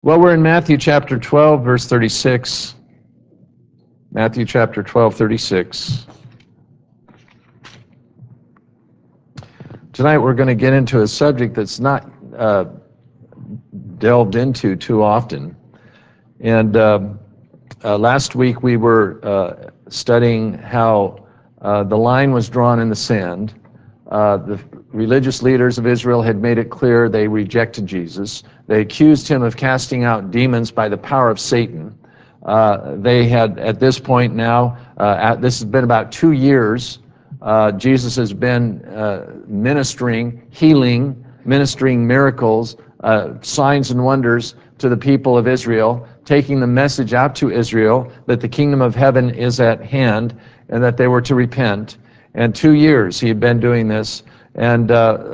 Well, we're in Matthew chapter 12, verse 36. Matthew chapter 12, 36. Tonight we're going to get into a subject that's not delved into too often. And last week we were studying how the line was drawn in the sand. The religious leaders of Israel had made it clear they rejected Jesus. They accused him of casting out demons by the power of Satan. They had, at this point now, this has been about 2 years, Jesus has been ministering, healing, ministering miracles, signs and wonders to the people of Israel, taking the message out to Israel that the kingdom of heaven is at hand and that they were to repent. And 2 years he had been doing this, and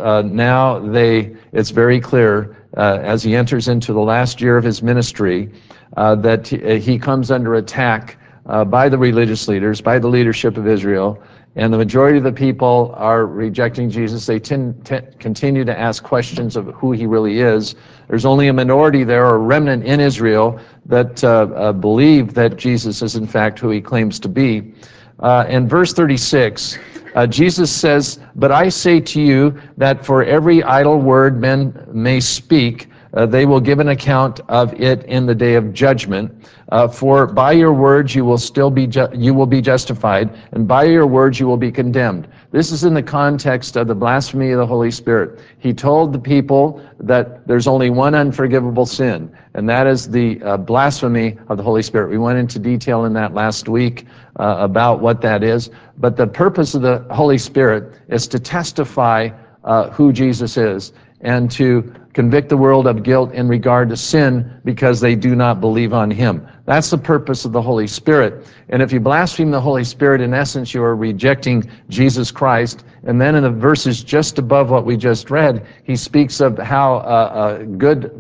now it's very clear as he enters into the last year of his ministry that he comes under attack by the religious leaders, by the leadership of Israel, and the majority of the people are rejecting Jesus. They continue to ask questions of who he really is. There's only a minority there, or a remnant in Israel, that believe that Jesus is in fact who he claims to be. In verse 36, Jesus says, "But I say to you that for every idle word men may speak, they will give an account of it in the day of judgment. For by your words you will be justified, and by your words you will be condemned." This is in the context of the blasphemy of the Holy Spirit. He told the people that there's only one unforgivable sin, and that is the blasphemy of the Holy Spirit. We went into detail in that last week about what that is. But the purpose of the Holy Spirit is to testify who Jesus is and to convict the world of guilt in regard to sin because they do not believe on him. That's the purpose of the Holy Spirit. And if you blaspheme the Holy Spirit, in essence, you are rejecting Jesus Christ. And then in the verses just above what we just read, he speaks of how a good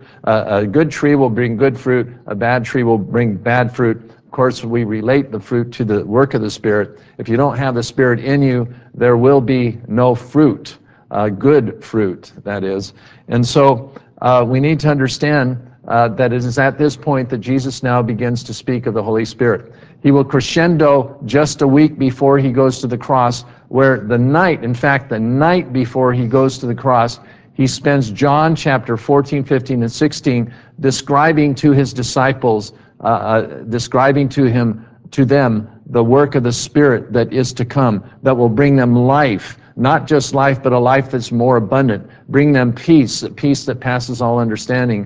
tree will bring good fruit, a bad tree will bring bad fruit. Of course, we relate the fruit to the work of the Spirit. If you don't have the Spirit in you, there will be no fruit. Good fruit, that is. And so we need to understand that it is at this point that Jesus now begins to speak of the Holy Spirit. He will crescendo just a week before he goes to the cross, where the night before he goes to the cross, he spends John chapter 14, 15, and 16 describing to his disciples, describing to them the work of the Spirit that is to come, that will bring them life. Not just life, but a life that's more abundant. Bring them peace, a peace that passes all understanding,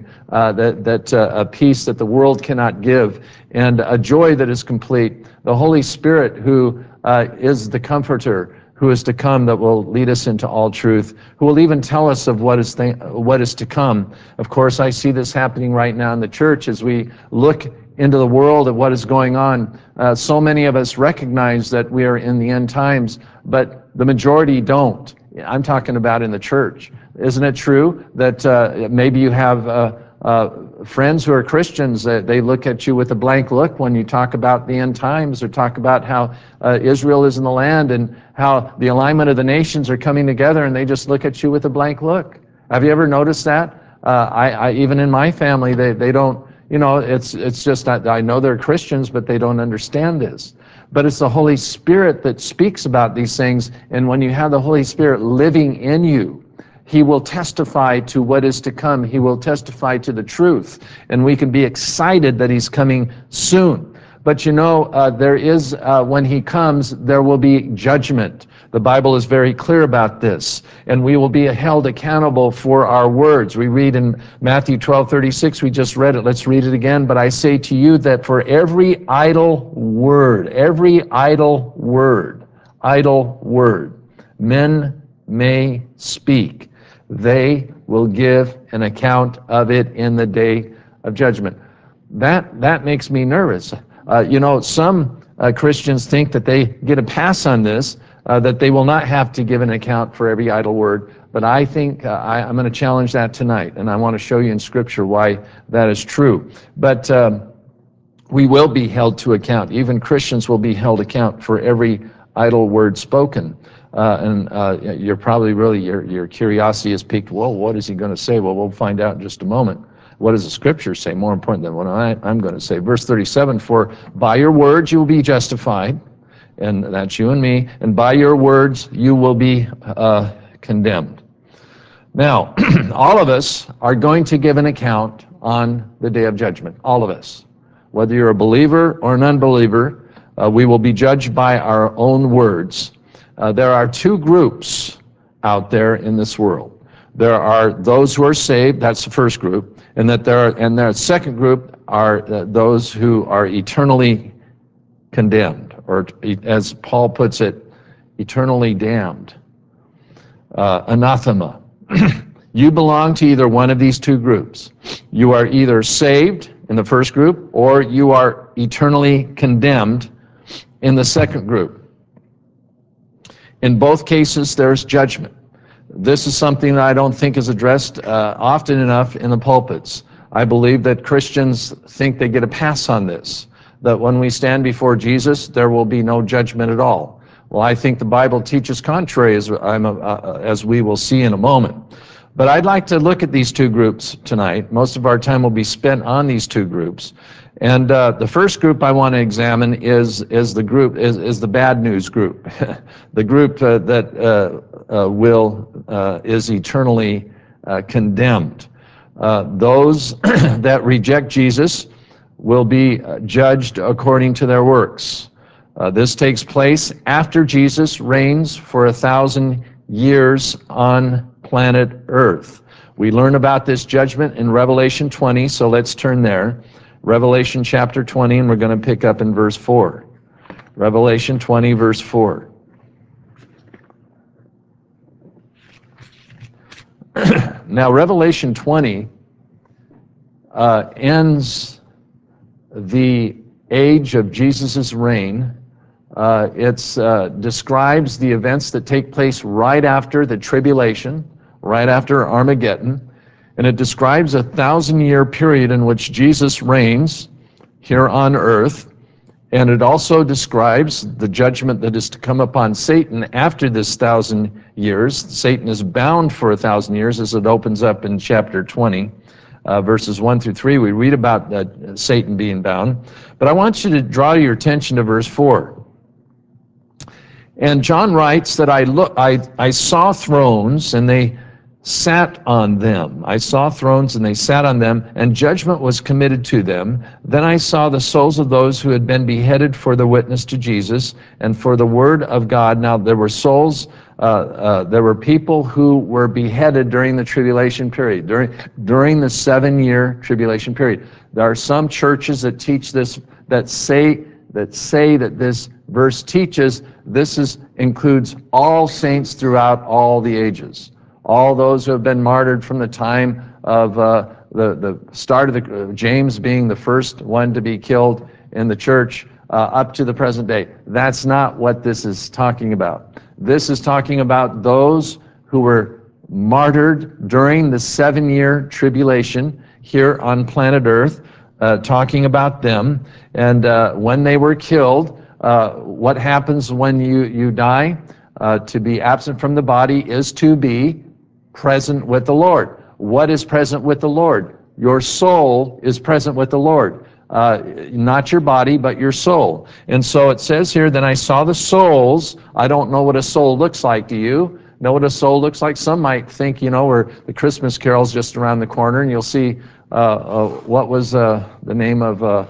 a peace that the world cannot give, and a joy that is complete. The Holy Spirit, who is the Comforter, who is to come, that will lead us into all truth, who will even tell us of what is to come. Of course, I see this happening right now in the church as we look into the world of what is going on. So many of us recognize that we are in the end times, but the majority don't. I'm talking about in the church. Isn't it true that maybe you have friends who are Christians, they look at you with a blank look when you talk about the end times, or talk about how Israel is in the land and how the alignment of the nations are coming together, and they just look at you with a blank look? Have you ever noticed that? I even in my family, they don't, it's just that I know they're Christians, but they don't understand this. But it's the Holy Spirit that speaks about these things, and when you have the Holy Spirit living in you, he will testify to what is to come. He will testify to the truth, and we can be excited that he's coming soon. But there is, when he comes, there will be judgment. The Bible is very clear about this, and we will be held accountable for our words. We read in Matthew 12:36, we just read it. Let's read it again. "But I say to you that for every idle word, men may speak, they will give an account of it in the day of judgment." That makes me nervous. Some Christians think that they get a pass on this, that they will not have to give an account for every idle word. But I think I'm going to challenge that tonight, and I want to show you in Scripture why that is true. But we will be held to account. Even Christians will be held account for every idle word spoken. You're probably your curiosity is piqued. Well, what is he going to say? Well, we'll find out in just a moment. what does the Scripture say, more important than what I'm going to say. Verse 37, for by your words you will be justified, and that's you and me, and by your words you will be condemned. Now, all of us are going to give an account on the day of judgment, all of us. Whether you're a believer or an unbeliever, we will be judged by our own words. There are two groups out there in this world. There are those who are saved, that's the first group, and the second group are those who are eternally condemned, or as Paul puts it, eternally damned. Anathema. You belong to either one of these two groups. You are either saved in the first group, or you are eternally condemned in the second group. In both cases, there's judgment. This is something that I don't think is addressed often enough in the pulpits. I believe that Christians think they get a pass on this, that when we stand before Jesus, there will be no judgment at all. Well, I think the Bible teaches contrary, as we will see in a moment. But I'd like to look at these two groups tonight. Most of our time will be spent on these two groups. And the first group I want to examine is the bad news group, the group that is eternally condemned. Those that reject Jesus will be judged according to their works. This takes place after Jesus reigns for 1,000 years on planet Earth. We learn about this judgment in Revelation 20, so let's turn there. Revelation chapter 20, and we're going to pick up in verse 4. Revelation 20, verse 4. Now, Revelation 20 ends the age of Jesus' reign. It describes the events that take place right after the tribulation, right after Armageddon, and it describes a 1,000-year period in which Jesus reigns here on earth, and it also describes the judgment that is to come upon Satan after this 1,000 years. Satan is bound for 1,000 years, as it opens up in chapter 20. Verses 1 through 3, we read about Satan being bound. But I want you to draw your attention to verse 4. And John writes that I saw thrones, and they sat on them. I saw thrones, and they sat on them, and judgment was committed to them. Then I saw the souls of those who had been beheaded for the witness to Jesus and for the word of God. Now there were souls, there were people who were beheaded during the tribulation period, during the 7-year tribulation period. There are some churches that teach this, that say that this verse teaches this includes all saints throughout all the ages. All those who have been martyred from the time of the start of James being the first one to be killed in the church up to the present day. That's not what this is talking about. This is talking about those who were martyred during the 7-year tribulation here on planet Earth, talking about them. And when they were killed, what happens when you die? To be absent from the body is to be present with the Lord. What is present with the Lord? Your soul is present with the Lord. Not your body, but your soul. And so it says here, then I saw the souls. I don't know what a soul looks like. Do you know what a soul looks like? Some might think, where the Christmas carol's just around the corner, and you'll see, what was the name of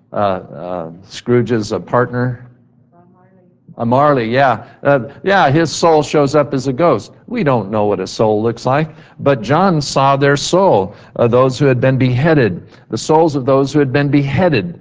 Scrooge's partner? Marley, yeah. His soul shows up as a ghost. We don't know what a soul looks like, but John saw their soul, those who had been beheaded, the souls of those who had been beheaded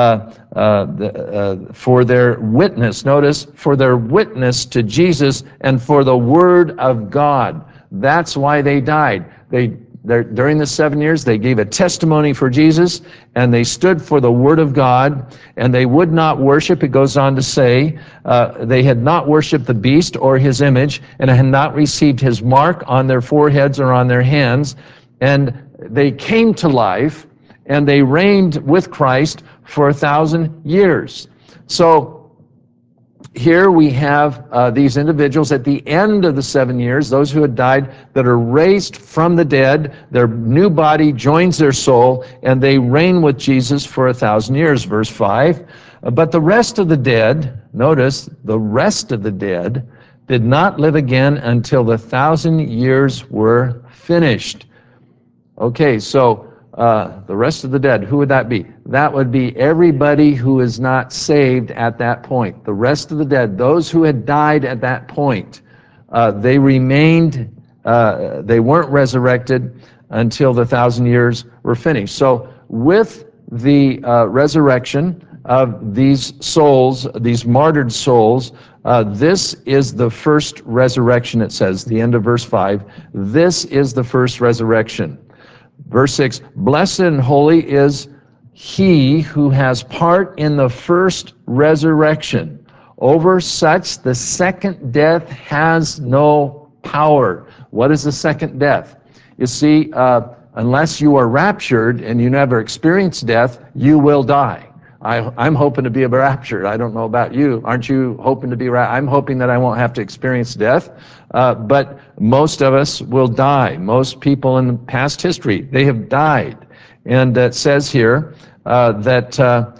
for their witness. Notice, for their witness to Jesus and for the word of God. That's why they died. During the 7 years, they gave a testimony for Jesus, and they stood for the Word of God, and they would not worship, it goes on to say, they had not worshiped the beast or his image, and had not received his mark on their foreheads or on their hands, and they came to life, and they reigned with Christ for 1,000 years. So, here we have these individuals at the end of the 7 years, those who had died, that are raised from the dead. Their new body joins their soul, and they reign with Jesus for 1,000 years. Verse 5. But the rest of the dead, notice, the rest of the dead did not live again until the 1,000 years were finished. Okay, so the rest of the dead, who would that be? That would be everybody who is not saved at that point. The rest of the dead, those who had died at that point, they remained, they weren't resurrected until the 1,000 years were finished. So with the resurrection of these souls, these martyred souls, this is the first resurrection, it says, the end of verse 5. This is the first resurrection. Verse 6, blessed and holy is he who has part in the first resurrection. Over such the second death has no power. What is the second death? You see, unless you are raptured and you never experience death, you will die. I'm hoping to be raptured. I don't know about you. Aren't you hoping to be raptured? I'm hoping that I won't have to experience death. But most of us will die. Most people in the past history, they have died. And it says here that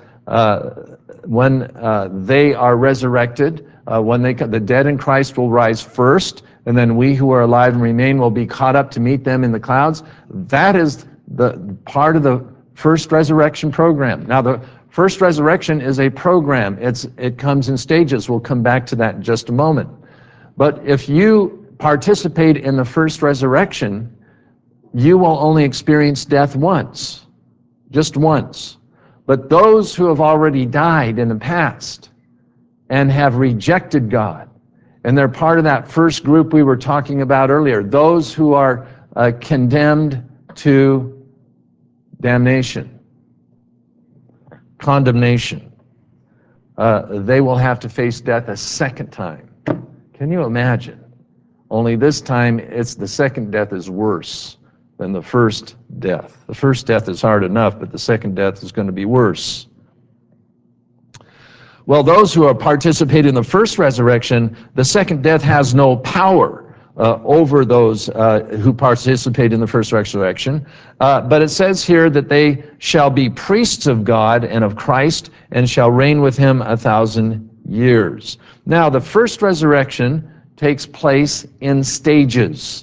when they are resurrected, when the dead in Christ will rise first, and then we who are alive and remain will be caught up to meet them in the clouds. That is the part of the first resurrection program. Now, the first resurrection is a program. It comes in stages. We'll come back to that in just a moment. But if you participate in the first resurrection, you will only experience death once, just once. But those who have already died in the past and have rejected God, and they're part of that first group we were talking about earlier, those who are condemned to damnation, condemnation, they will have to face death a second time. Can you imagine? Only this time, the second death is worse than the first death. The first death is hard enough, but the second death is going to be worse. Well, those who are participating in the first resurrection, the second death has no power over those who participate in the first resurrection. But it says here that they shall be priests of God and of Christ and shall reign with him 1,000 years. Now, the first resurrection takes place in stages.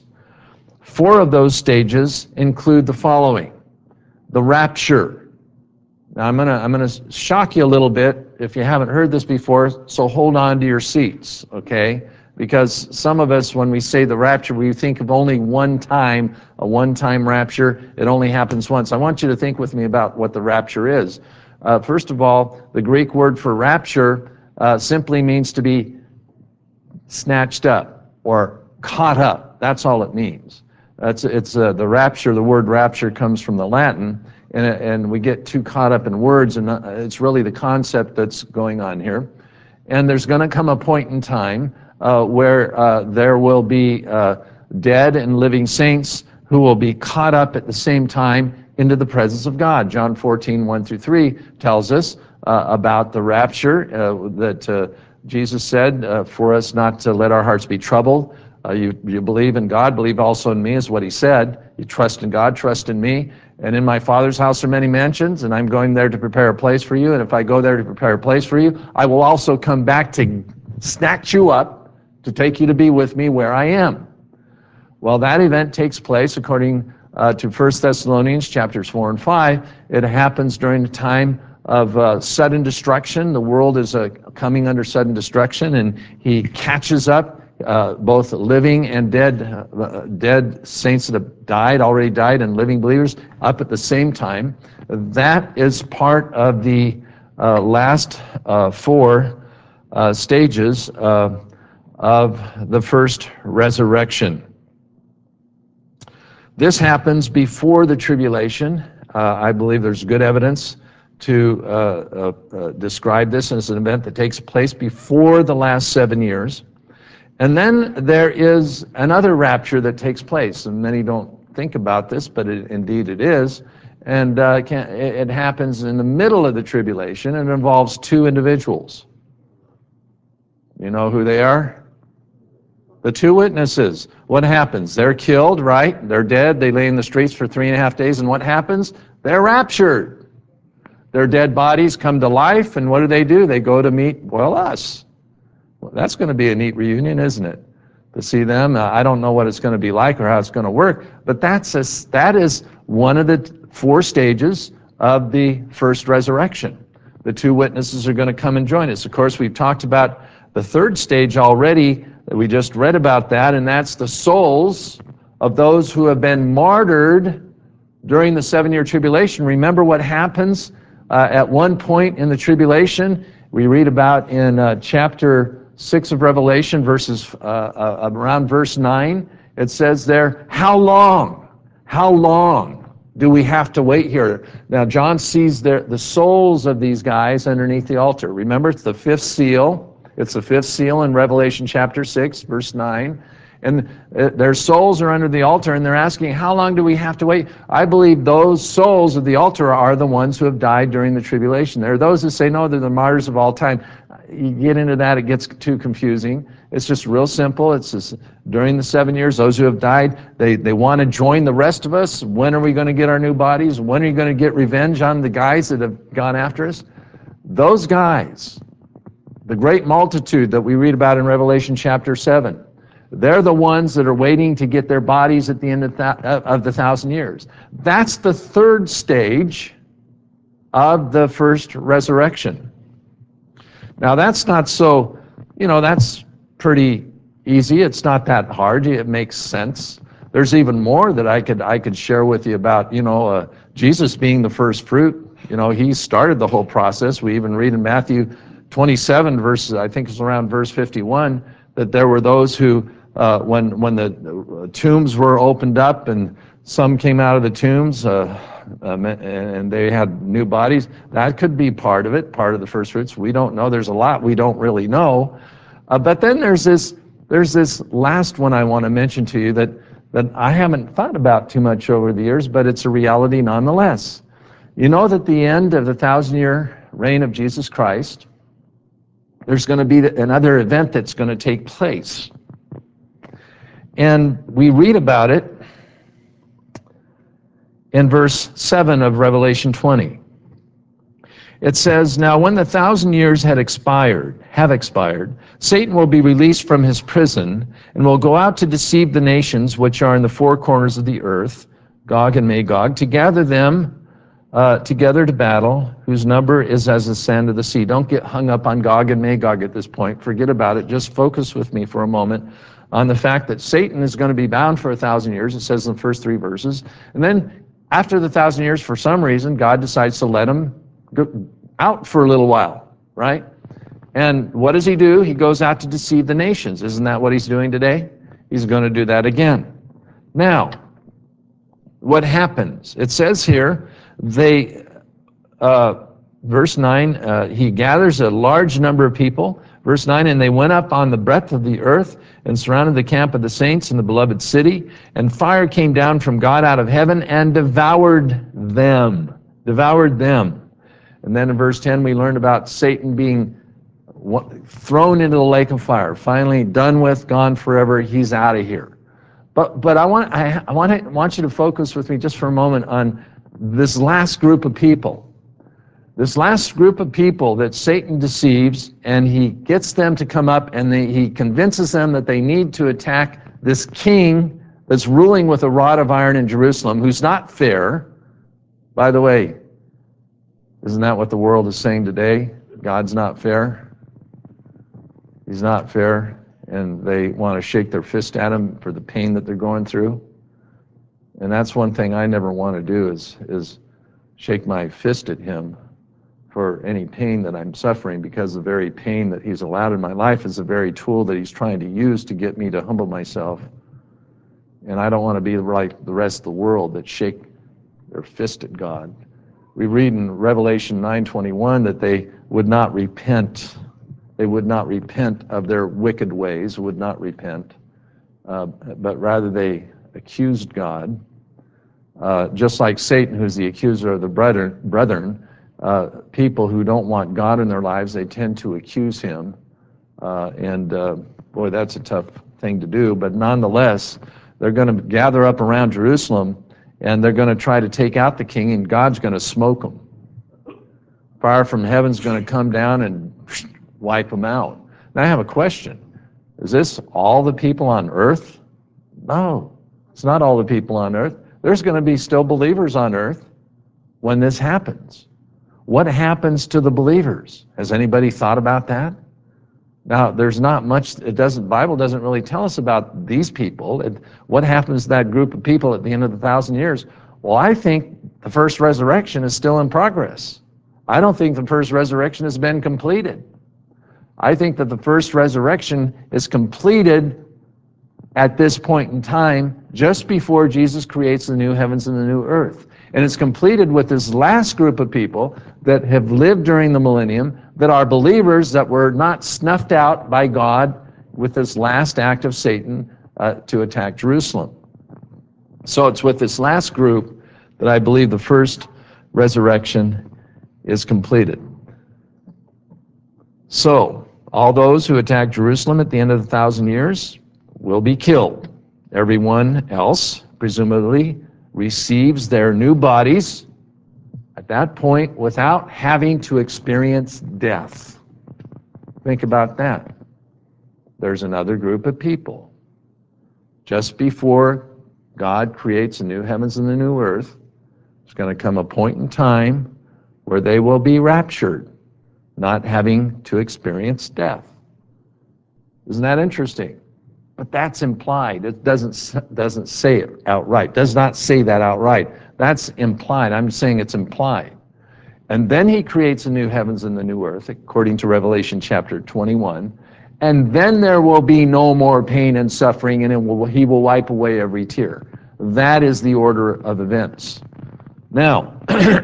4 of those stages include the following: the rapture. Now, I'm gonna shock you a little bit if you haven't heard this before, so hold on to your seats, okay? Because some of us, when we say the rapture, we think of only one time, a one-time rapture. It only happens once. I want you to think with me about what the rapture is. First of all, the Greek word for rapture simply means to be snatched up or caught up. That's all it means. The rapture, the word rapture comes from the Latin, and we get too caught up in words, and it's really the concept that's going on here. And there's going to come a point in time where there will be dead and living saints who will be caught up at the same time into the presence of God. John 14:1-3 tells us about the rapture that Jesus said for us not to let our hearts be troubled. You believe in God, believe also in me, is what he said. You trust in God, trust in me. And in my Father's house are many mansions, and I'm going there to prepare a place for you. And if I go there to prepare a place for you, I will also come back to snatch you up, to take you to be with me where I am. Well, that event takes place according to 1 Thessalonians chapters 4 and 5. It happens during the time of sudden destruction. The world is coming under sudden destruction, and he catches up both living and dead saints that have already died, and living believers up at the same time. That is part of the last 4 stages of the first resurrection. This happens before the tribulation. I believe there's good evidence to describe this as an event that takes place before the last 7 years. And then there is another rapture that takes place, and many don't think about this, but indeed it is. And it happens in the middle of the tribulation, and it involves 2 individuals. You know who they are? The two witnesses. What happens? They're killed, right? They're dead. They lay in the streets for 3.5 days, and what happens? They're raptured. Their dead bodies come to life, and what do? They go to meet, well, us. Well, that's going to be a neat reunion, isn't it? To see them. I don't know what it's going to be like or how it's going to work, but that is one of the 4 stages of the first resurrection. The two witnesses are going to come and join us. Of course, we've talked about the 3rd stage already. We just read about that, and that's the souls of those who have been martyred during the 7-year tribulation. Remember what happens at one point in the tribulation? We read about in chapter 6 of Revelation, verses around verse 9. It says there, how long do we have to wait here? Now, John sees the souls of these guys underneath the altar. Remember, it's the 5th seal. It's the 5th seal in Revelation chapter 6, verse 9. And their souls are under the altar, and they're asking, how long do we have to wait? I believe those souls of the altar are the ones who have died during the tribulation. There are those who say, no, they're the martyrs of all time. You get into that, it gets too confusing. It's just real simple. It's just during the 7 years, those who have died, they want to join the rest of us. When are we going to get our new bodies? When are you going to get revenge on the guys that have gone after us? Those guys, the great multitude that we read about in Revelation chapter 7, they're the ones that are waiting to get their bodies at the end of the 1,000 years. That's the 3rd stage of the first resurrection. Now, that's not so, that's pretty easy. It's not that hard. It makes sense. There's even more that I could share with you about, Jesus being the first fruit. He started the whole process. We even read in Matthew 27, verses, I think it's around verse 51, that there were those who, when the tombs were opened up and some came out of the tombs, and they had new bodies. That could be part of it, part of the first fruits. We don't know. There's a lot we don't really know. But then there's this last one I want to mention to you that I haven't thought about too much over the years, but it's a reality nonetheless. You know that the end of the 1,000-year reign of Jesus Christ, there's going to be another event that's going to take place. And we read about it in verse 7 of Revelation 20. It says, now when the 1,000 years have expired, Satan will be released from his prison and will go out to deceive the nations which are in the 4 corners of the earth, Gog and Magog, to gather them together to battle, whose number is as the sand of the sea. Don't get hung up on Gog and Magog at this point. Forget about it. Just focus with me for a moment on the fact that Satan is going to be bound for 1,000 years. It says in the first 3 verses. And then after the 1,000 years, for some reason, God decides to let him go out for a little while, right? And what does he do? He goes out to deceive the nations. Isn't that what he's doing today? He's going to do that again. Now, what happens? It says here, verse 9, he gathers a large number of people. Verse 9, and they went up on the breadth of the earth and surrounded the camp of the saints in the beloved city, and fire came down from God out of heaven and devoured them. And then in verse 10, we learned about Satan being thrown into the lake of fire, finally done with, gone forever. He's out of here. But I want you to focus with me just for a moment on this last group of people. This last group of people that Satan deceives, and he gets them to come up, and he convinces them that they need to attack this king that's ruling with a rod of iron in Jerusalem, who's not fair. By the way, isn't that what the world is saying today? God's not fair. He's not fair, and they want to shake their fist at him for the pain that they're going through. And that's one thing I never want to do is shake my fist at him for any pain that I'm suffering, because the very pain that he's allowed in my life is the very tool that he's trying to use to get me to humble myself. And I don't want to be like the rest of the world that shake their fist at God. We read in Revelation 9:21 that they would not repent. They would not repent of their wicked ways, would not repent, but rather they accused God. Just like Satan, who's the accuser of the brethren, people who don't want God in their lives, they tend to accuse him Boy, that's a tough thing to do, but nonetheless, they're going to gather up around Jerusalem, and they're going to try to take out the king, and God's going to smoke them. Fire from heaven's going to come down and wipe them out. Now, I have a question. Is this all the people on earth? No, it's not all the people on earth. There's going to be still believers on earth when this happens. What happens to the believers? Has anybody thought about that? Now, there's not much, Bible doesn't really tell us about these people. What happens to that group of people at the end of the 1,000 years? Well, I think the first resurrection is still in progress. I don't think the first resurrection has been completed. I think that the first resurrection is completed at this point in time, just before Jesus creates the new heavens and the new earth. And it's completed with this last group of people that have lived during the millennium, that are believers, that were not snuffed out by God with this last act of Satan to attack Jerusalem. So it's with this last group that I believe the first resurrection is completed. So, all those who attack Jerusalem at the end of the 1,000 years will be killed. Everyone else, presumably, receives their new bodies at that point without having to experience death. Think about that. There's another group of people. Just before God creates the new heavens and the new earth, there's going to come a point in time where they will be raptured, not having to experience death. Isn't that interesting? But that's implied. It doesn't say it outright. Does not say that outright. That's implied. I'm saying it's implied. And then he creates the new heavens and the new earth, according to Revelation chapter 21. And then there will be no more pain and suffering, and he will wipe away every tear. That is the order of events. Now,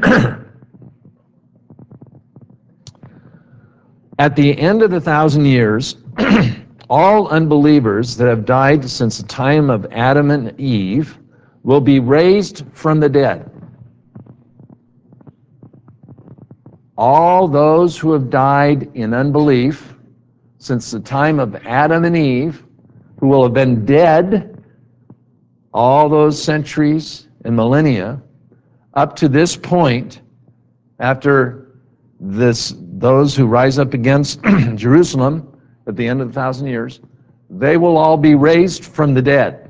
at the end of the 1,000 years, all unbelievers that have died since the time of Adam and Eve will be raised from the dead. All those who have died in unbelief since the time of Adam and Eve, who will have been dead all those centuries and millennia, up to this point, after those who rise up against Jerusalem at the end of the 1,000 years, they will all be raised from the dead.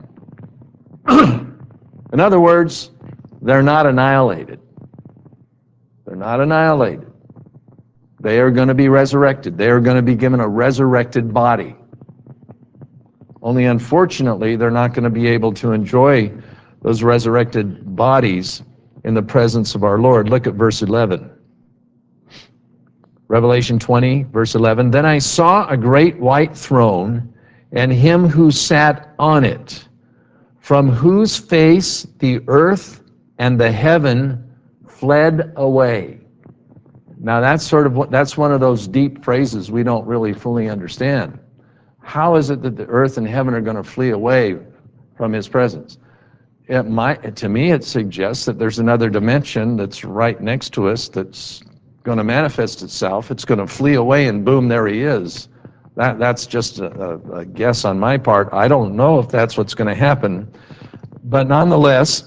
In other words, they're not annihilated. They're not annihilated. They are going to be resurrected. They are going to be given a resurrected body. Only unfortunately, they're not going to be able to enjoy those resurrected bodies in the presence of our Lord. Look at verse 11. Revelation 20, verse 11. Then I saw a great white throne, and him who sat on it, from whose face the earth and the heaven fled away. Now that's one of those deep phrases we don't really fully understand. How is it that the earth and heaven are going to flee away from his presence? To me, it suggests that there's another dimension that's right next to us that's going to manifest itself. It's going to flee away, and boom, there he is. That's just a guess on my part. I don't know if that's what's going to happen. But nonetheless,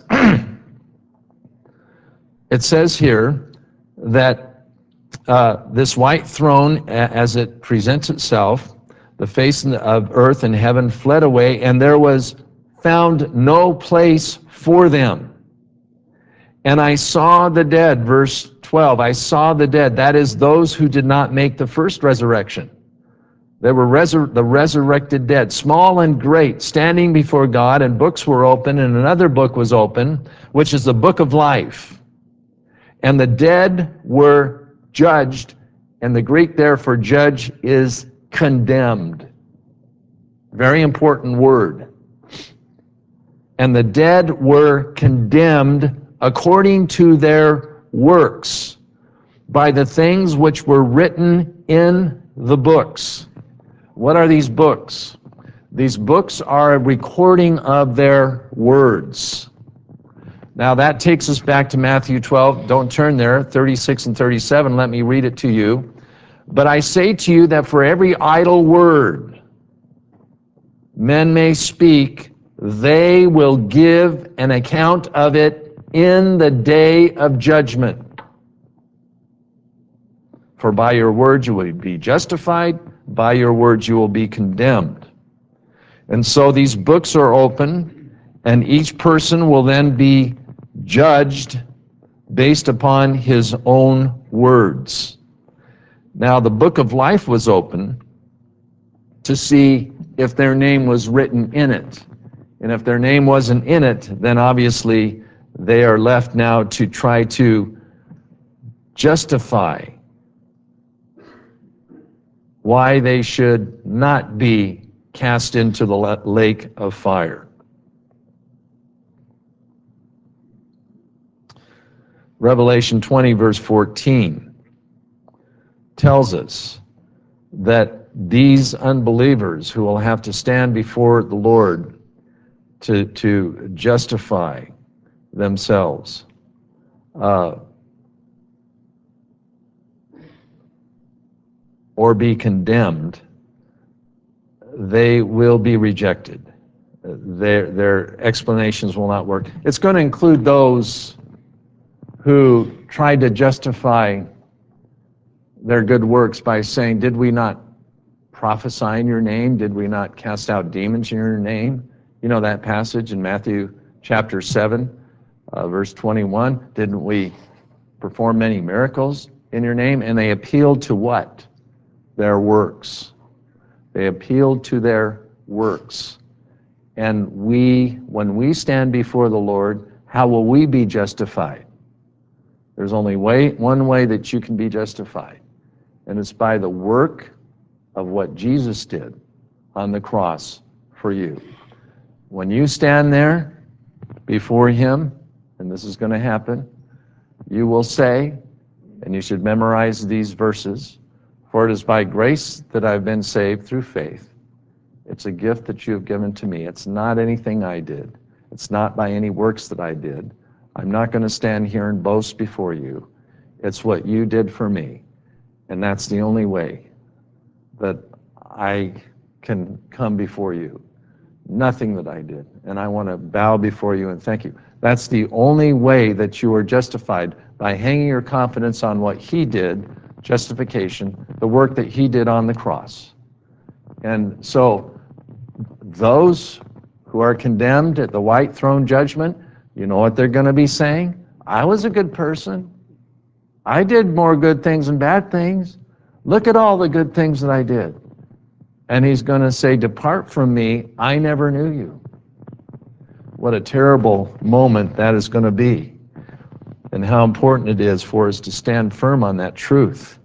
it says here that this white throne, as it presents itself, the face of earth and heaven fled away, and there was found no place for them. And I saw the dead, verse 12, I saw the dead, that is those who did not make the first resurrection. They were the resurrected dead, small and great, standing before God, and books were open, and another book was open, which is the book of life. And the dead were judged, and the Greek there for judge is condemned. Very important word. And the dead were condemned according to their works by the things which were written in the books. What are these books? These books are a recording of their words. Now that takes us back to Matthew 12. Don't turn there, 36 and 37. Let me read it to you. But I say to you that for every idle word men may speak, they will give an account of it in the day of judgment. For by your words you will be justified, by your words you will be condemned. And so these books are open, and each person will then be judged based upon his own words. Now, the book of life was open to see if their name was written in it. And if their name wasn't in it, then obviously they are left now to try to justify why they should not be cast into the lake of fire. Revelation 20, verse 14 tells us that these unbelievers who will have to stand before the Lord to justify themselves or be condemned, they will be rejected. Their explanations will not work. It's going to include those who tried to justify their good works by saying, did we not prophesy in your name? Did we not cast out demons in your name? You know that passage in Matthew chapter 7, verse 21. Didn't we perform many miracles in your name? And they appealed to what? Their works. They appealed to their works. And when we stand before the Lord, how will we be justified? There's only one way that you can be justified, and it's by the work of what Jesus did on the cross for you. When you stand there before Him, and this is going to happen, you will say, and you should memorize these verses, for it is by grace that I've been saved through faith. It's a gift that you have given to me. It's not anything I did. It's not by any works that I did. I'm not going to stand here and boast before you. It's what you did for me. And that's the only way that I can come before you. Nothing that I did. And I want to bow before you and thank you. That's the only way that you are justified, by hanging your confidence on what He did, justification, the work that He did on the cross. And so those who are condemned at the white throne judgment, you know what they're going to be saying? I was a good person. I did more good things than bad things. Look at all the good things that I did. And He's going to say, depart from me, I never knew you. What a terrible moment that is going to be, and how important it is for us to stand firm on that truth.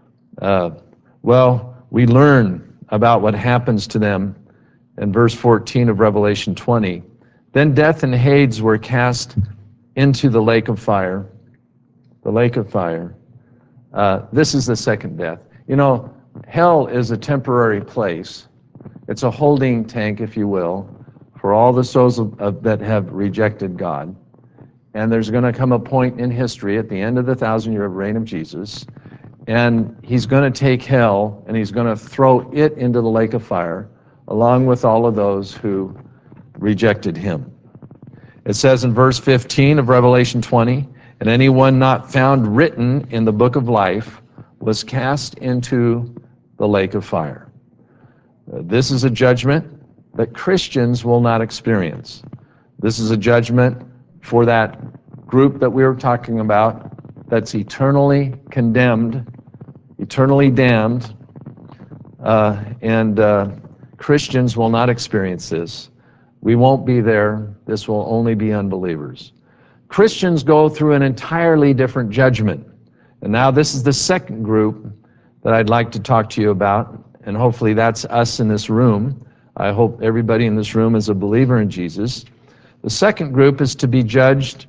We learn about what happens to them in verse 14 of Revelation 20. Then death and Hades were cast into the lake of fire. The lake of fire. This is the second death. You know, hell is a temporary place. It's a holding tank, if you will, for all the souls that have rejected God. And there's going to come a point in history at the end of the 1,000-year reign of Jesus, and He's going to take hell and He's going to throw it into the lake of fire, along with all of those who rejected Him. It says in verse 15 of Revelation 20, and anyone not found written in the book of life was cast into the lake of fire. This is a judgment that Christians will not experience. This is a judgment for that group that we were talking about that's eternally condemned, eternally damned, and Christians will not experience this. We won't be there. This will only be unbelievers. Christians go through an entirely different judgment. And now this is the second group that I'd like to talk to you about, and hopefully that's us in this room. I hope everybody in this room is a believer in Jesus. The second group is to be judged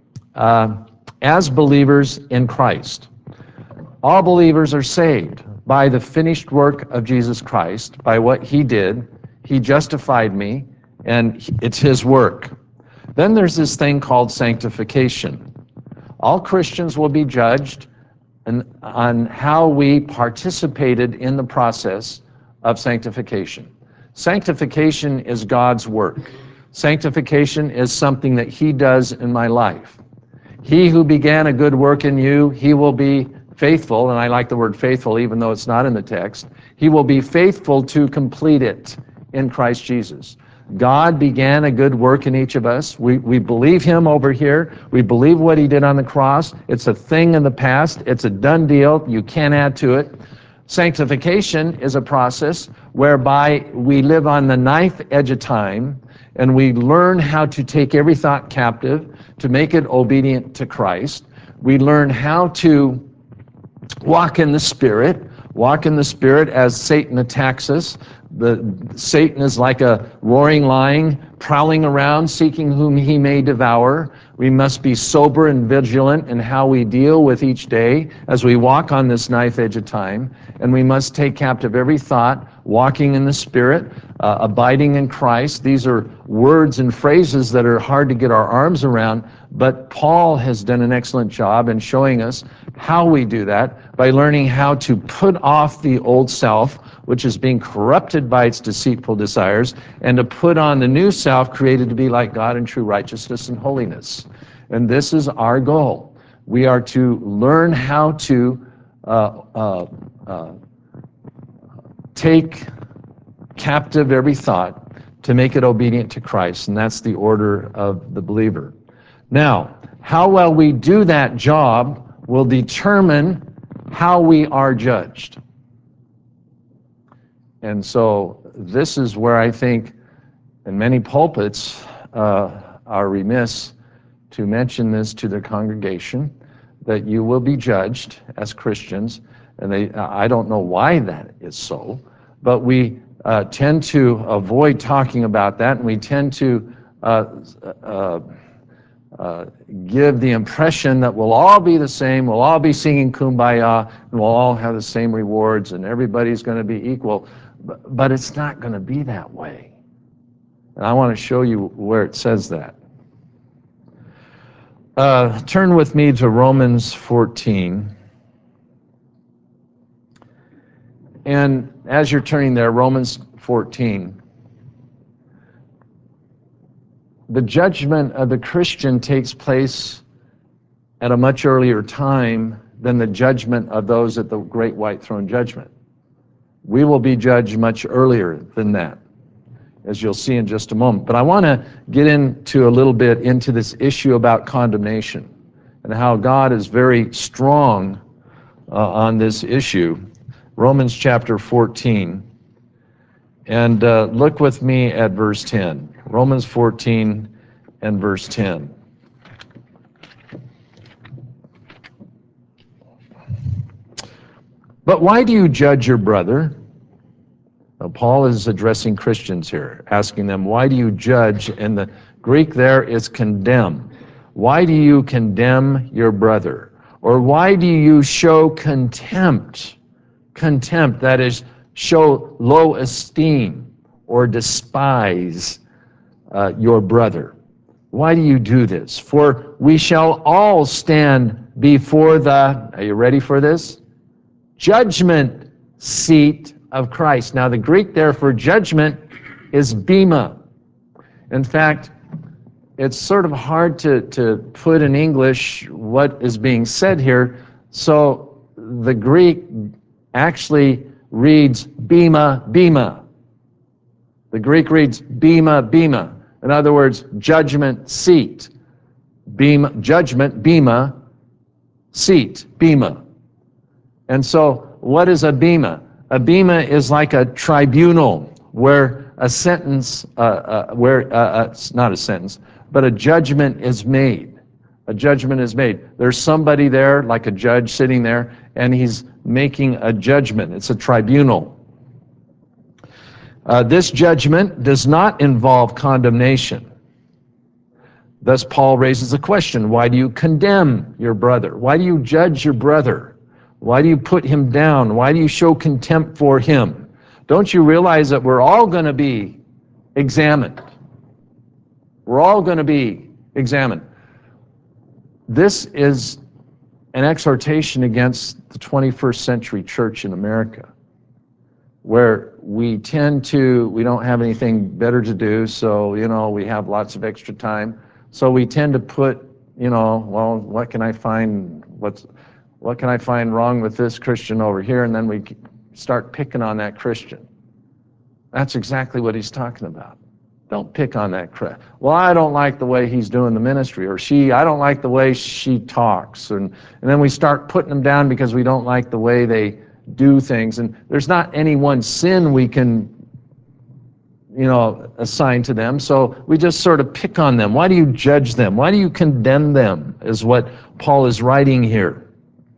as believers in Christ. All believers are saved by the finished work of Jesus Christ, by what He did. He justified me, and it's His work. Then there's this thing called sanctification. All Christians will be judged on how we participated in the process of sanctification. Sanctification is God's work. Sanctification is something that He does in my life. He who began a good work in you, He will be faithful, and I like the word faithful even though it's not in the text. He will be faithful to complete it in Christ Jesus. God began a good work in each of us. We believe Him over here. We believe what He did on the cross. It's a thing in the past. It's a done deal. You can't add to it. Sanctification is a process whereby we live on the knife edge of time and we learn how to take every thought captive to make it obedient to Christ. We learn how to walk in the Spirit as Satan attacks us. Satan is like a roaring lion, prowling around, seeking whom he may devour. We must be sober and vigilant in how we deal with each day as we walk on this knife edge of time. And we must take captive every thought, walking in the Spirit, abiding in Christ. These are words and phrases that are hard to get our arms around, but Paul has done an excellent job in showing us how we do that by learning how to put off the old self, which is being corrupted by its deceitful desires, and to put on the new self created to be like God in true righteousness and holiness. And this is our goal. We are to learn how to take captive every thought to make it obedient to Christ, and that's the order of the believer. Now, how well we do that job will determine how we are judged. And so this is where I think in many pulpits are remiss to mention this to their congregation, that you will be judged as Christians. And I don't know why that is so, but we tend to avoid talking about that, and we tend to give the impression that we'll all be the same, we'll all be singing Kumbaya, and we'll all have the same rewards, and everybody's going to be equal. But it's not going to be that way. And I want to show you where it says that. Turn with me to Romans 14. And as you're turning there, Romans 14, the judgment of the Christian takes place at a much earlier time than the judgment of those at the great white throne judgment. We will be judged much earlier than that, as you'll see in just a moment. But I want to get into a little bit into this issue about condemnation and how God is very strong on this issue. Romans chapter 14, and look with me at verse 10. Romans 14 and verse 10. But why do you judge your brother? Now, Paul is addressing Christians here, asking them, why do you judge? And the Greek there is condemn. Why do you condemn your brother? Or why do you show contempt? Contempt, that is, show low esteem or despise your brother. Why do you do this? For we shall all stand before the, are you ready for this? Judgment seat of Christ. Now the Greek there for judgment is bema. In fact, it's sort of hard to put in English what is being said here. So the Greek actually reads bema, bema. The Greek reads bema, bema. In other words, judgment seat. Bema, judgment, bema, seat, bema. And so what is a bema? A bema is like a tribunal where a sentence, it's not a sentence, but a judgment is made. A judgment is made. There's somebody there, like a judge sitting there, and he's making a judgment. It's a tribunal. This judgment does not involve condemnation. Thus, Paul raises the question, why do you condemn your brother? Why do you judge your brother? Why do you put him down? Why do you show contempt for him? Don't you realize that we're all going to be examined? We're all going to be examined. This is an exhortation against the 21st century church in America, where we don't have anything better to do, so, we have lots of extra time. So we tend to put, well, what can I find wrong with this Christian over here? And then we start picking on that Christian. That's exactly what he's talking about. Don't pick on that Christian. Well, I don't like the way he's doing the ministry, or I don't like the way she talks. And then we start putting them down because we don't like the way they do things. And there's not any one sin we can, assign to them. So we just sort of pick on them. Why do you judge them? Why do you condemn them, is what Paul is writing here.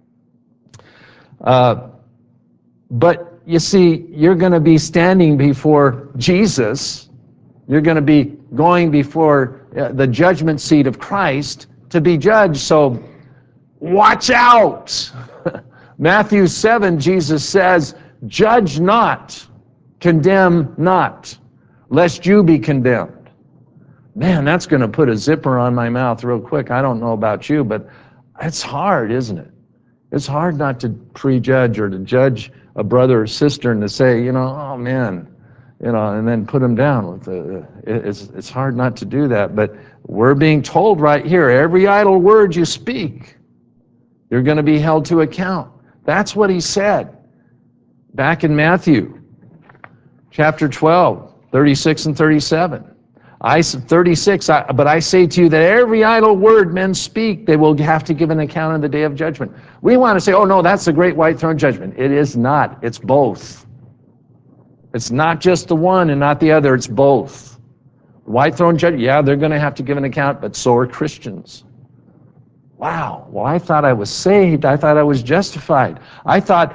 But you see, you're going to be standing before Jesus. You're going to be going before the judgment seat of Christ to be judged. So watch out. Matthew 7, Jesus says, "Judge not, condemn not, lest you be condemned." Man, that's going to put a zipper on my mouth real quick. I don't know about you, but it's hard, isn't it? It's hard not to prejudge or to judge a brother or sister and to say, oh man, and then put them down. It's hard not to do that, but we're being told right here, every idle word you speak, you're going to be held to account. That's what he said back in Matthew chapter 12, 36 and 37. 36, but I say to you that every idle word men speak, they will have to give an account on the day of judgment. We want to say, oh no, that's the great white throne judgment. It is not. It's both. It's not just the one and not the other. It's both. White throne judgment, yeah, they're going to have to give an account, but so are Christians. Wow. Well, I thought I was saved. I thought I was justified. I thought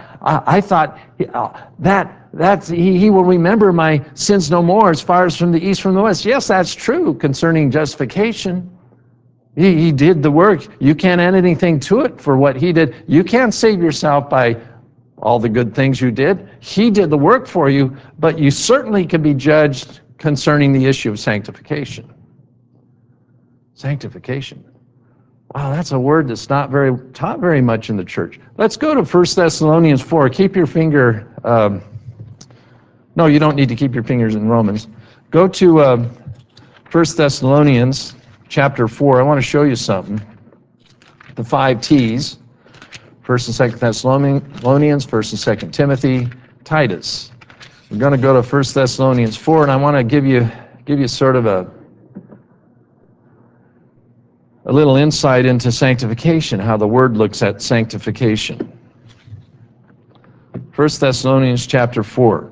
that he will remember my sins no more as far as from the east from the west. Yes, that's true concerning justification. He did the work. You can't add anything to it for what he did. You can't save yourself by all the good things you did. He did the work for you, but you certainly can be judged concerning the issue of sanctification. Sanctification. Wow, that's a word that's not taught very much in the church. Let's go to 1 Thessalonians 4. Keep your finger... no, you don't need to keep your fingers in Romans. Go to 1 Thessalonians chapter 4. I want to show you something. The 5 T's. 1st and 2nd Thessalonians, 1st and 2nd Timothy, Titus. We're going to go to 1 Thessalonians 4, and I want to give you sort of a little insight into sanctification, how the Word looks at sanctification. 1 Thessalonians chapter 4.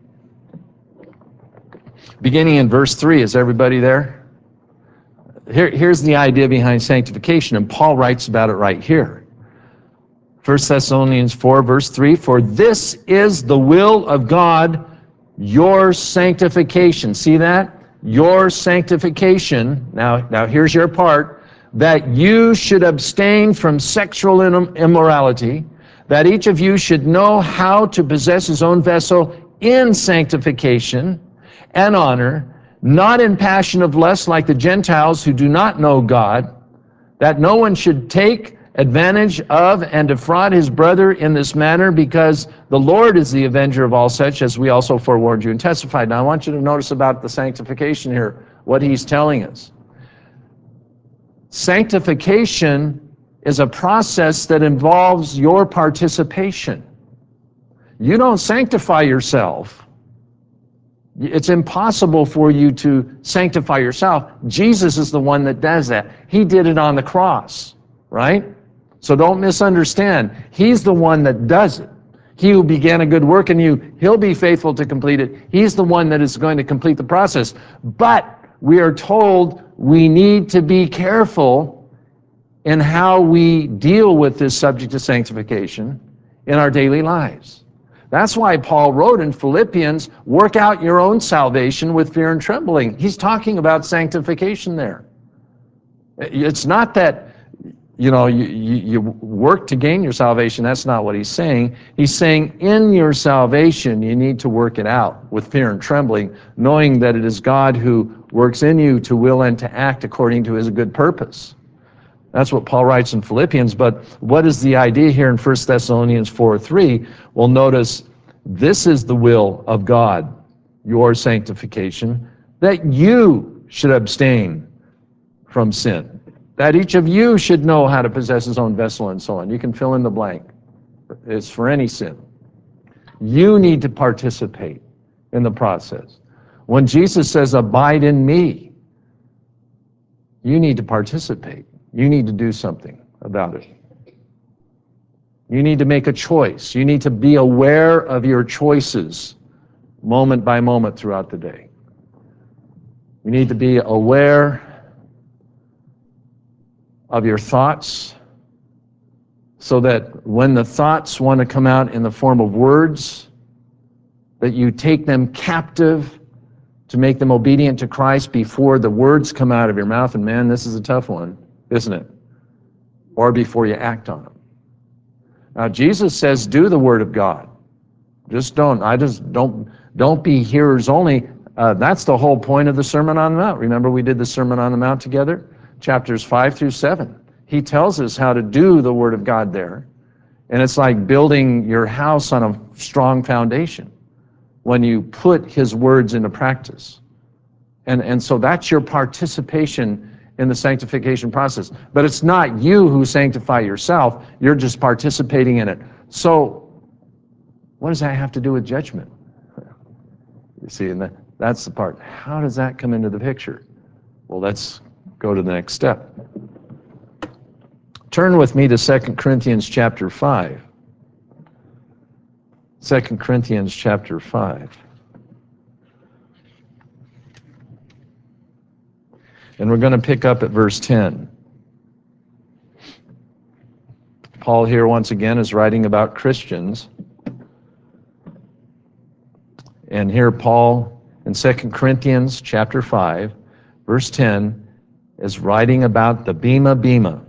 Beginning in verse 3, is everybody there? Here's the idea behind sanctification, and Paul writes about it right here. 1 Thessalonians 4, verse 3, "For this is the will of God, your sanctification." See that? Your sanctification. Now here's your part. "That you should abstain from sexual immorality, that each of you should know how to possess his own vessel in sanctification and honor, not in passion of lust like the Gentiles who do not know God, that no one should take advantage of and defraud his brother in this manner, because the Lord is the avenger of all such, as we also forewarned you and testified." Now I want you to notice about the sanctification here, what he's telling us. Sanctification is a process that involves your participation. You don't sanctify yourself. It's impossible for you to sanctify yourself. Jesus is the one that does that. He did it on the cross, right? So don't misunderstand. He's the one that does it. He who began a good work in you, he'll be faithful to complete it. He's the one that is going to complete the process. But we are told we need to be careful in how we deal with this subject of sanctification in our daily lives. That's why Paul wrote in Philippians, "Work out your own salvation with fear and trembling." He's talking about sanctification there. It's not that you work to gain your salvation. That's not what he's saying. He's saying in your salvation, you need to work it out with fear and trembling, knowing that it is God who works in you to will and to act according to his good purpose. That's what Paul writes in Philippians, but what is the idea here in 1 Thessalonians 4:3? Well, notice, this is the will of God, your sanctification, that you should abstain from sin, that each of you should know how to possess his own vessel, and so on. You can fill in the blank. It's for any sin. You need to participate in the process. When Jesus says, abide in me, you need to participate. You need to do something about it. You need to make a choice. You need to be aware of your choices moment by moment throughout the day. You need to be aware of your thoughts so that when the thoughts want to come out in the form of words, that you take them captive to make them obedient to Christ before the words come out of your mouth. And man, this is a tough one, isn't it? Or before you act on them. Now, Jesus says, do the word of God. Don't be hearers only. That's the whole point of the Sermon on the Mount. Remember, we did the Sermon on the Mount together? Chapters 5 through 7. He tells us how to do the word of God there. And it's like building your house on a strong foundation when you put his words into practice. And so that's your participation in the sanctification process. But it's not you who sanctify yourself. You're just participating in it. So what does that have to do with judgment? You see, and that's the part. How does that come into the picture? Well, let's go to the next step. Turn with me to 2 Corinthians chapter 5. 2 Corinthians chapter 5. And we're going to pick up at verse 10. Paul here once again is writing about Christians. And here Paul in 2 Corinthians chapter 5, verse 10, is writing about the bema.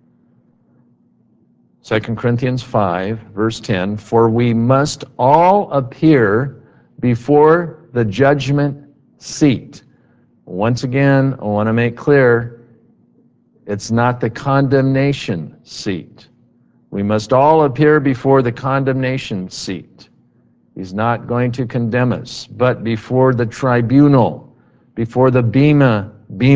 2 Corinthians 5, verse 10, for we must all appear before the judgment seat. Once again, I want to make clear, it's not the condemnation seat. We must all appear before the condemnation seat. He's not going to condemn us, but before the tribunal, before the bema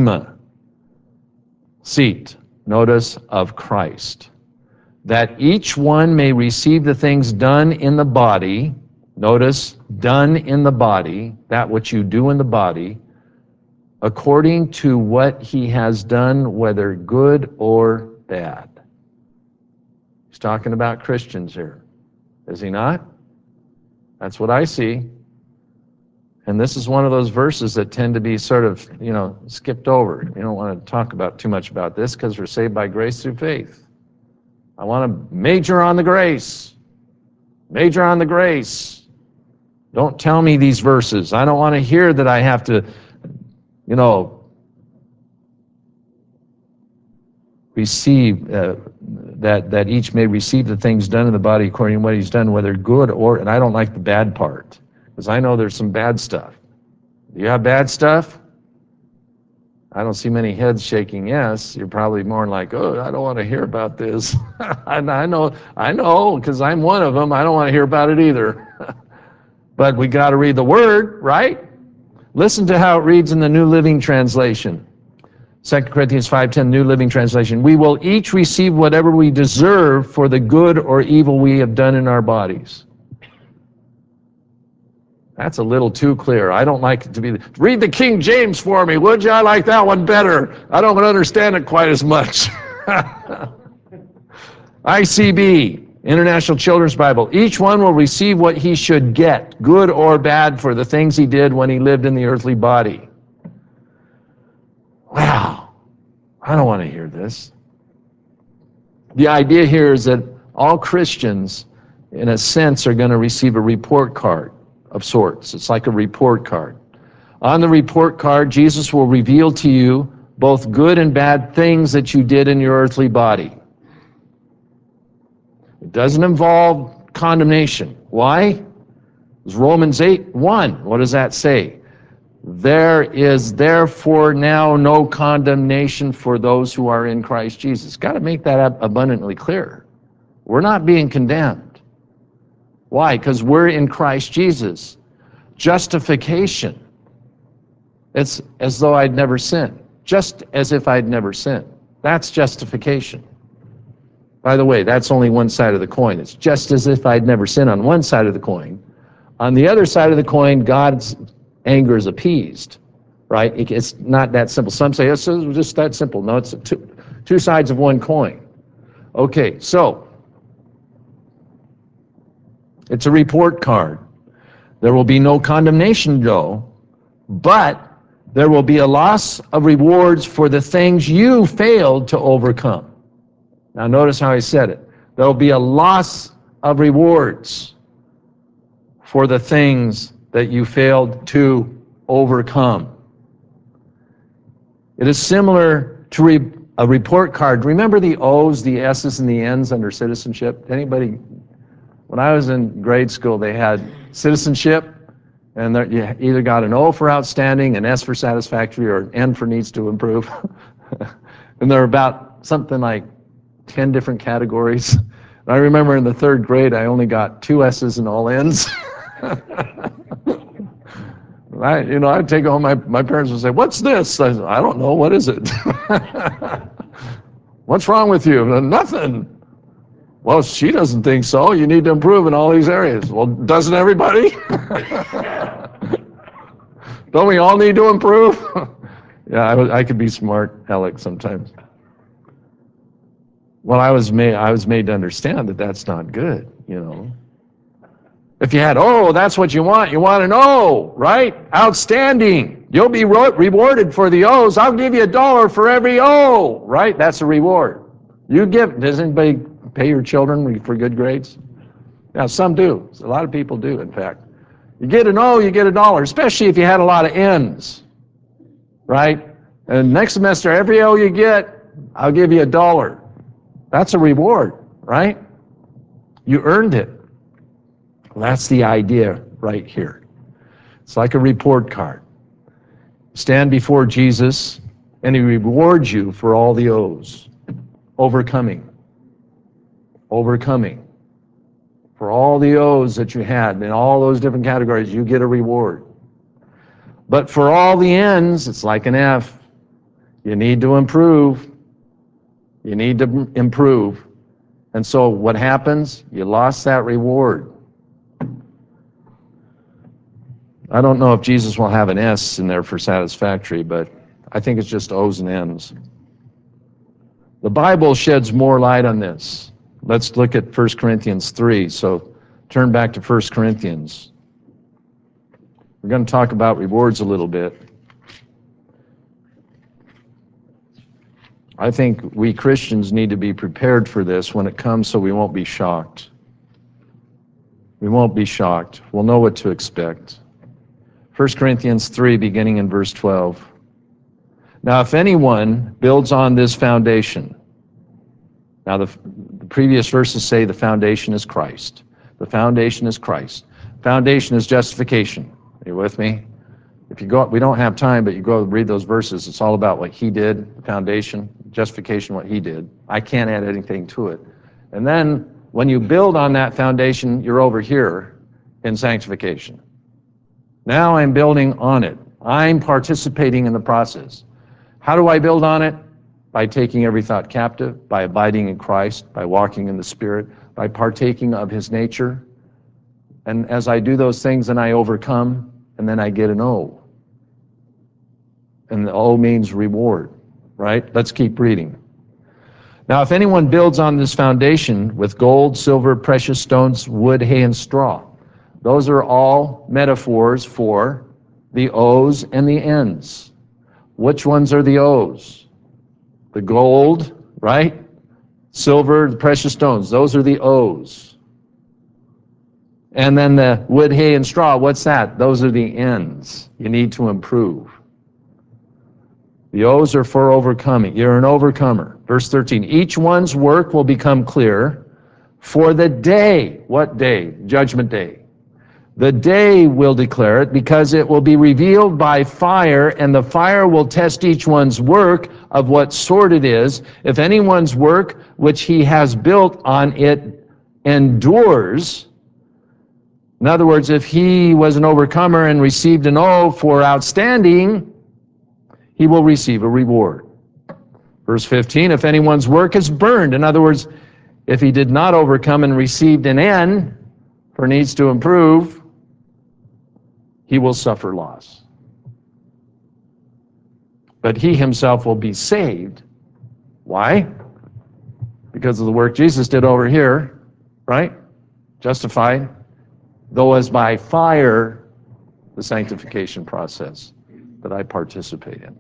seat, notice, of Christ, that each one may receive the things done in the body, notice, done in the body, that which you do in the body, according to what he has done, whether good or bad. He's talking about Christians here, is he not? That's what I see. And this is one of those verses that tend to be sort of, skipped over. You don't want to talk about too much about this because we're saved by grace through faith. I want to major on the grace. Major on the grace. Don't tell me these verses. I don't want to hear that I have to, receive, that each may receive the things done in the body according to what he's done, whether good or, and I don't like the bad part, because I know there's some bad stuff. Do you have bad stuff? I don't see many heads shaking yes. You're probably more like, oh, I don't want to hear about this. I know, because I'm one of them. I don't want to hear about it either. But we got to read the Word, right? Listen to how it reads in the New Living Translation. 2 Corinthians 5:10, New Living Translation. We will each receive whatever we deserve for the good or evil we have done in our bodies. That's a little too clear. I don't like it to be... Read the King James for me, would you? I like that one better. I don't understand it quite as much. ICB, International Children's Bible. Each one will receive what he should get, good or bad, for the things he did when he lived in the earthly body. Wow. I don't want to hear this. The idea here is that all Christians, in a sense, are going to receive a report card of sorts. It's like a report card. On the report card, Jesus will reveal to you both good and bad things that you did in your earthly body. It doesn't involve condemnation. Why? It's Romans 8:1. What does that say? There is therefore now no condemnation for those who are in Christ Jesus. Got to make that abundantly clear. We're not being condemned. Why? Because we're in Christ Jesus. Justification. It's as though I'd never sinned. Just as if I'd never sinned. That's justification. By the way, that's only one side of the coin. It's just as if I'd never sinned on one side of the coin. On the other side of the coin, God's anger is appeased, right? It's not that simple. Some say it's just that simple. No, it's two sides of one coin. Okay, so it's a report card. There will be no condemnation, though, but there will be a loss of rewards for the things you failed to overcome. Now notice how I said it. There will be a loss of rewards for the things that you failed to overcome. It is similar to a report card. Remember the O's, the S's, and the N's under citizenship? Anybody? When I was in grade school, they had citizenship, and you either got an O for outstanding, an S for satisfactory, or an N for needs to improve. And there were about something like 10 different categories. And I remember in the third grade, I only got 2 S's and all N's. I'd take it home, my parents would say, "What's this?" I said, "I don't know, what is it?" "What's wrong with you?" "Nothing." "Well, she doesn't think so. You need to improve in all these areas." "Well, doesn't everybody?" "Don't we all need to improve?" Yeah, I could be smart aleck sometimes. Well, I was made to understand that that's not good, If you had O, that's what you want. You want an O, right? Outstanding. You'll be rewarded for the O's. I'll give you $1 for every O, right? That's a reward. Does anybody pay your children for good grades? Now, some do. A lot of people do, in fact. You get an O, you get $1, especially if you had a lot of N's, right? And next semester, every O you get, I'll give you $1. That's a reward, right? You earned it. Well, that's the idea right here. It's like a report card. Stand before Jesus, and he rewards you for all the O's. Overcoming. For all the O's that you had in all those different categories, you get a reward. But for all the N's, it's like an F. You need to improve. And so what happens? You lost that reward. I don't know if Jesus will have an S in there for satisfactory, but I think it's just O's and N's. The Bible sheds more light on this. Let's look at 1 Corinthians 3. So turn back to 1 Corinthians. We're going to talk about rewards a little bit. I think we Christians need to be prepared for this when it comes so we won't be shocked. We won't be shocked. We'll know what to expect. 1 Corinthians 3, beginning in verse 12. Now, if anyone builds on this foundation, now the previous verses say the foundation is Christ. The foundation is Christ. Foundation is justification. Are you with me? If you go, we don't have time, but you go read those verses. It's all about what he did, the foundation, justification, what he did. I can't add anything to it. And then when you build on that foundation, you're over here in sanctification. Now I'm building on it. I'm participating in the process. How do I build on it? By taking every thought captive, by abiding in Christ, by walking in the Spirit, by partaking of his nature. And as I do those things, then I overcome, and then I get an O. And the O means reward, right? Let's keep reading. Now, if anyone builds on this foundation with gold, silver, precious stones, wood, hay, and straw, those are all metaphors for the O's and the N's. Which ones are the O's? The gold, right? Silver, the precious stones, those are the O's. And then the wood, hay, and straw, what's that? Those are the N's. You need to improve. The O's are for overcoming. You're an overcomer. Verse 13, each one's work will become clear for the day. What day? Judgment day. The day will declare it, because it will be revealed by fire, and the fire will test each one's work of what sort it is. If anyone's work which he has built on it endures, in other words, if he was an overcomer and received an O for outstanding, he will receive a reward. Verse 15, if anyone's work is burned, in other words, if he did not overcome and received an N for needs to improve, he will suffer loss. But he himself will be saved. Why? Because of the work Jesus did over here, right? Justified, though as by fire, the sanctification process that I participate in.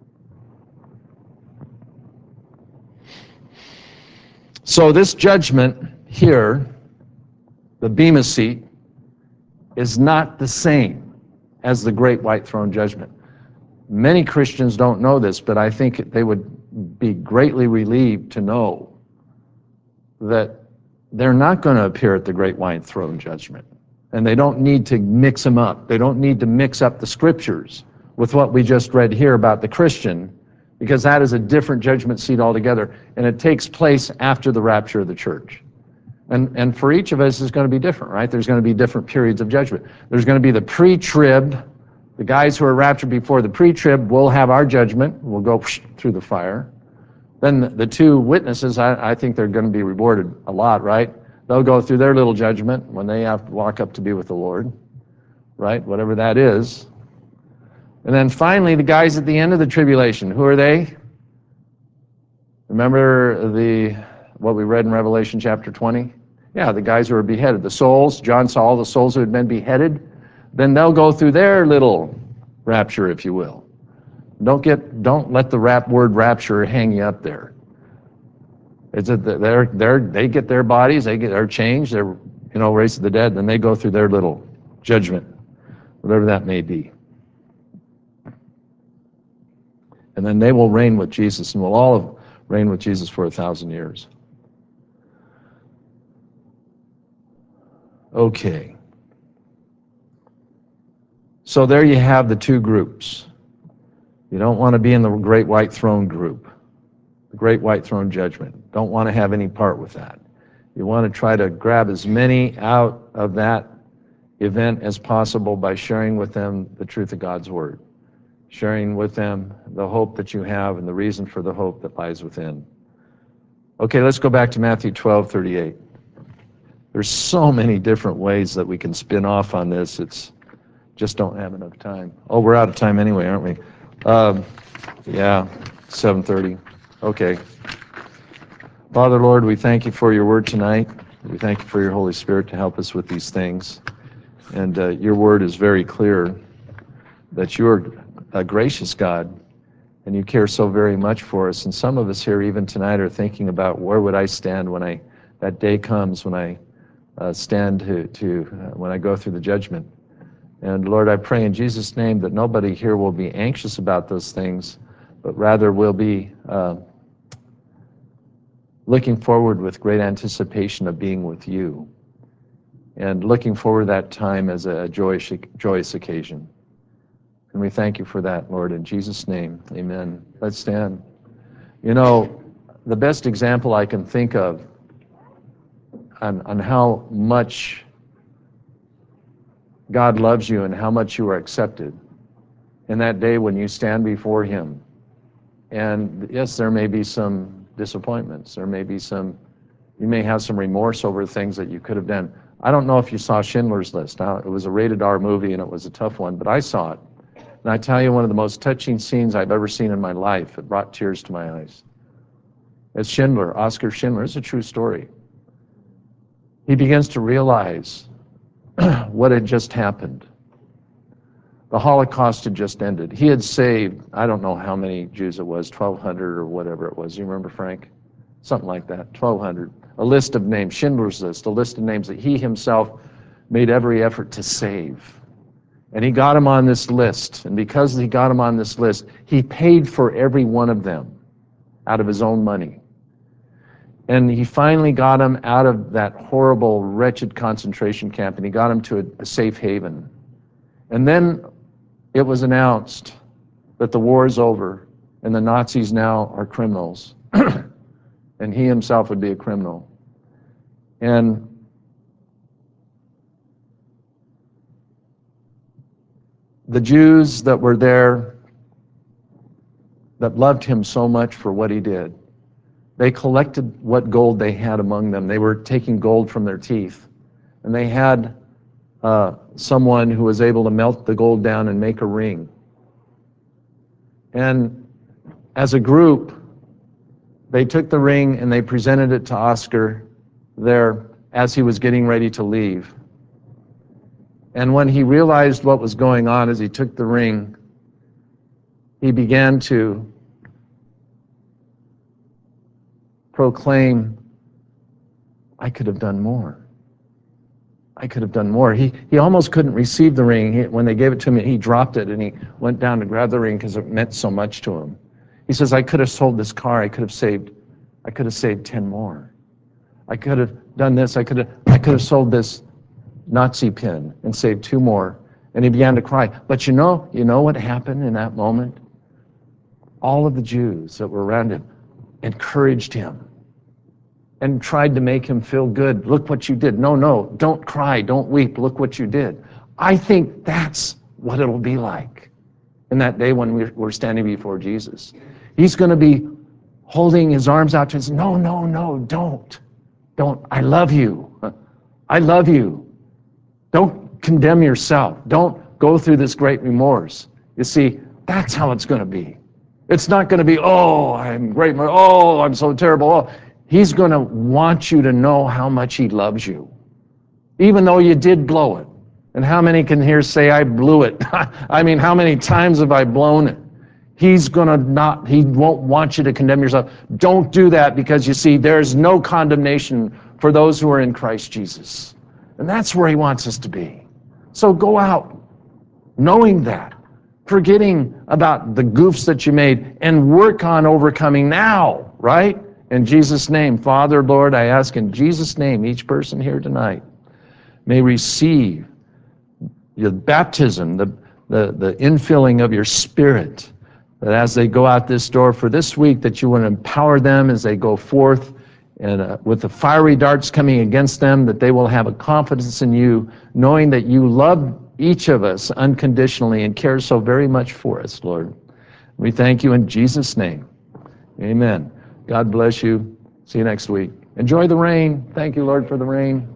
So this judgment here, the Bema seat, is not the same as the great white throne judgment. Many Christians don't know this, but I think they would be greatly relieved to know that they're not going to appear at the great white throne judgment. And they don't need to mix them up. They don't need to mix up the scriptures with what we just read here about the Christian, because that is a different judgment seat altogether, and it takes place after the rapture of the church. And for each of us, it's going to be different, right? There's going to be different periods of judgment. There's going to be the pre-trib. The guys who are raptured before the pre-trib will have our judgment. We'll go through the fire. Then the two witnesses, I think they're going to be rewarded a lot, right? They'll go through their little judgment when they have to walk up to be with the Lord, right? Whatever that is. And then finally, the guys at the end of the tribulation, who are they? Remember what we read in Revelation chapter 20? Yeah, the guys who were beheaded, the souls. John saw all the souls who had been beheaded. Then they'll go through their little rapture, if you will. Don't let the word rapture hang you up there. It's they get their bodies, they're changed, they're raised to the dead, then they go through their little judgment, whatever that may be. And then they will reign with Jesus, and we'll all reign with Jesus for 1,000 years. Okay. So there you have the two groups. You don't want to be in the great white throne group, the great white throne judgment. Don't want to have any part with that. You want to try to grab as many out of that event as possible by sharing with them the truth of God's word, sharing with them the hope that you have and the reason for the hope that lies within. Okay, let's go back to Matthew 12:38. There's so many different ways that we can spin off on this. It's just don't have enough time. Oh, we're out of time anyway, aren't we? Yeah, 7:30. Okay. Father, Lord, we thank you for your word tonight. We thank you for your Holy Spirit to help us with these things. And your word is very clear that you are a gracious God and you care so very much for us. And some of us here even tonight are thinking about, where would I stand when that day comes when I stand when I go through the judgment. And Lord, I pray in Jesus' name that nobody here will be anxious about those things, but rather will be looking forward with great anticipation of being with you, and looking forward to that time as a joyous occasion. And we thank you for that, Lord, in Jesus' name, amen. Let's stand. The best example I can think of on how much God loves you and how much you are accepted in that day when you stand before him. And yes, there may be some disappointments. You may have some remorse over things that you could have done. I don't know if you saw Schindler's List. Now, it was a rated R movie and it was a tough one, but I saw it. And I tell you, one of the most touching scenes I've ever seen in my life. It brought tears to my eyes. It's Schindler, Oskar Schindler. It's a true story. He begins to realize what had just happened. The Holocaust had just ended. He had saved, I don't know how many Jews it was, 1,200 or whatever it was. You remember, Frank? Something like that, 1,200. A list of names, Schindler's List, a list of names that he himself made every effort to save. And he got them on this list. And because he got them on this list, he paid for every one of them out of his own money. And he finally got him out of that horrible, wretched concentration camp, and he got him to a safe haven. And then it was announced that the war is over and the Nazis now are criminals, and he himself would be a criminal. And the Jews that were there, that loved him so much for what he did, they collected what gold they had among them. They were taking gold from their teeth. And they had someone who was able to melt the gold down and make a ring. And as a group, they took the ring and they presented it to Oscar there as he was getting ready to leave. And when he realized what was going on as he took the ring, he began to proclaim, I could have done more. I could have done more. He almost couldn't receive the ring. When they gave it to him, he dropped it and he went down to grab the ring because it meant so much to him. He says, I could have sold this car. I could have saved 10 more. I could have done this. I could have sold this Nazi pin and saved 2 more. And he began to cry. But you know what happened in that moment? All of the Jews that were around him encouraged him and tried to make him feel good. Look what you did. No, don't cry, don't weep. Look what you did. I think that's what it'll be like in that day when we're standing before Jesus. He's going to be holding his arms out to us. No, don't. I love you. I love you. Don't condemn yourself. Don't go through this great remorse. You see, that's how it's going to be. It's not going to be, oh, I'm great. Oh, I'm so terrible. Oh. He's going to want you to know how much he loves you, even though you did blow it. And how many can here say, I blew it? I mean, how many times have I blown it? He won't want you to condemn yourself. Don't do that, because you see, there's no condemnation for those who are in Christ Jesus. And that's where he wants us to be. So go out knowing that, forgetting about the goofs that you made, and work on overcoming now, right? In Jesus' name, Father, Lord, I ask in Jesus' name, each person here tonight may receive your baptism, the infilling of your Spirit, that as they go out this door for this week, that you would empower them as they go forth, and with the fiery darts coming against them, that they will have a confidence in you, knowing that you love each of us unconditionally and care so very much for us, Lord. We thank you in Jesus' name. Amen. God bless you. See you next week. Enjoy the rain. Thank you, Lord, for the rain.